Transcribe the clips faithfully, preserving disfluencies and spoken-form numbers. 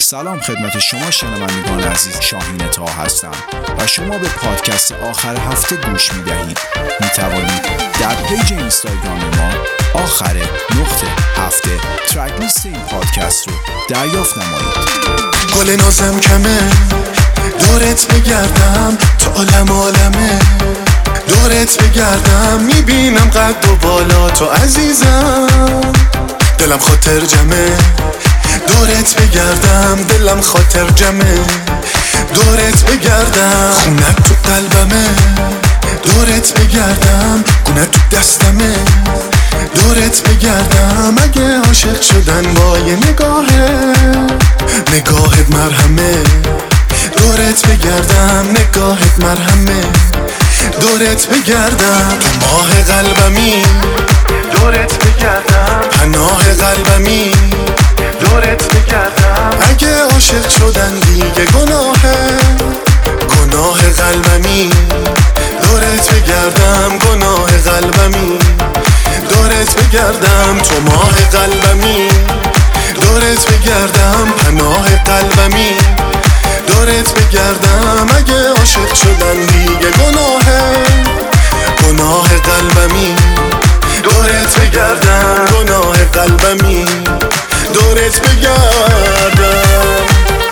سلام خدمت شما شنوندگان عزیز، شاهین طه هستم و شما به پادکست آخر هفته گوش می‌دهید. می‌توانید در پیج اینستاگرام ما آخر نقطه هفته ترک لیست این پادکست رو دریافت نمایید. گل نازم کمه دورت بگردم، تو عالم عالمه دورت بگردم، میبینم قد و بالا تو عزیزم، دلم خاطر جمعه دورت بگردم، دلم خاطر جمعه دورت بگردم، خونت تو قلبمه دورت بگردم، گونت تو دستمه دورت بگردم، اگه عاشق شدن با یه نگاهه نگاهت مرهمه دورت بگردم، نگاهت مرهمه دورت بگردم، تو ماه قلبمی دورت بگردم، پناه قلبمی دورت بگردم، اگه عاشق شدن دیگه گناهه گناه قلبمی دورت بگردم، گناه قلبمی دورت بگردم، تو ماه قلبمی دورت بگردم، پناه قلبمی دورت بگردم، اگه عاشق شدن دیگه گناهه گناه قلبمی دورت بگردم، گناه قلبمی دورت بگردم.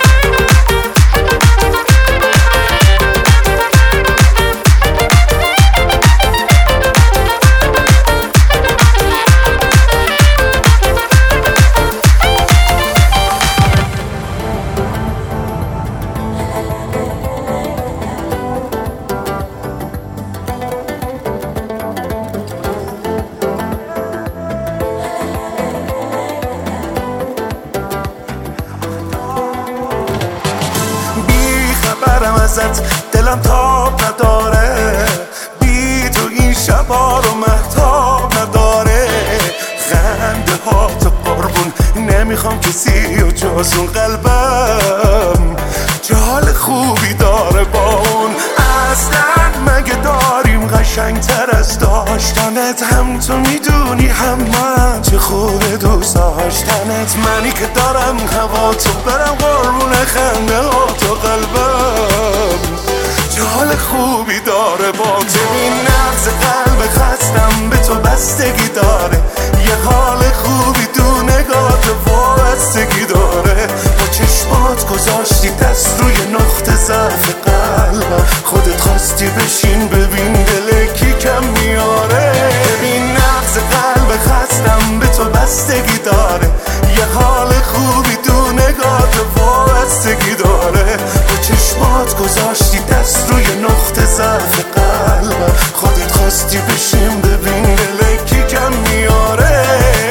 دلم تاب نداره، بی تو این شبا رو مهتاب نداره، خنده ها تو قربون نمیخوام کسی و جز اون قلبم جال خوبی داره با اون، اصلا مگه داریم قشنگ تر از داشتنت، هم تو میدونی هم من چه خوبه دوست داشتنت، منی که دارم هوا تو برم قربون خنده ها تو قلبم جال خوبی داره با تو، این نبض قلب خستم به تو بستگی داره، یه حال خوبی تو نگاه تو وابستگی داره، با چشمات گذاشتی دست روی نقطه ضعف قلبم، خودت خواستی بشین ببین دل کی کم میاره، ببین نبض قلب خستم به تو بستگی داره، یه حال خوبی تو نگاه تو وابستگی داره، با چشمات گذاشتی دست روی نقطه ضعف قلبم، خودت خواستی بشین ببین دل کی کم میاره.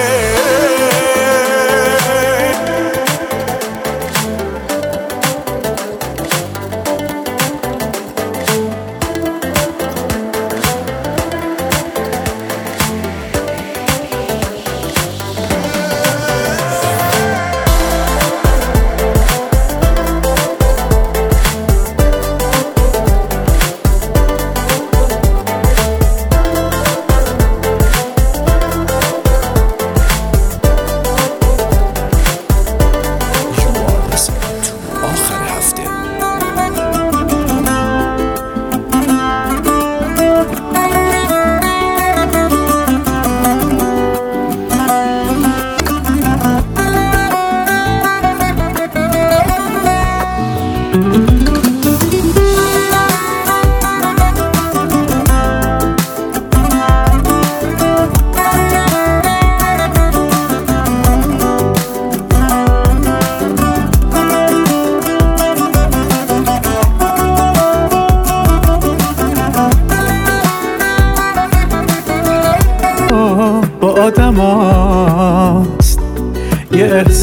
آدم هاست یه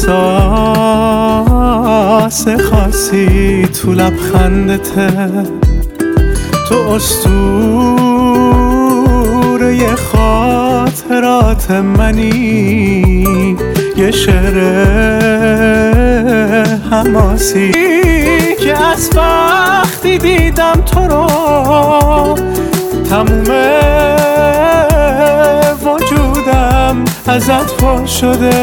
احساس خاصی تو لبخندته، تو اسطوره یه خاطرات منی، یه شعر حماسی که از وقتی دیدم تو رو تموم وجودم ازت پر شده،